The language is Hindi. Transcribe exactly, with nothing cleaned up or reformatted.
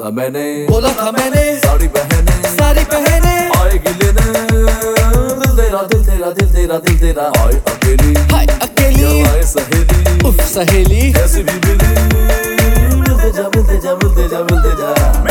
था मैंने, बोला था मैंने, सारी बहने सारी बहने आएगी लेने। दिल तेरा दिल तेरा दिल तेरा दिल तेरा आए अकेली, हाय अकेली, आए सहेली, उफ सहेली कैसी भी मिली, मिलते जा मिलते जा मिलते जा मिलते जा।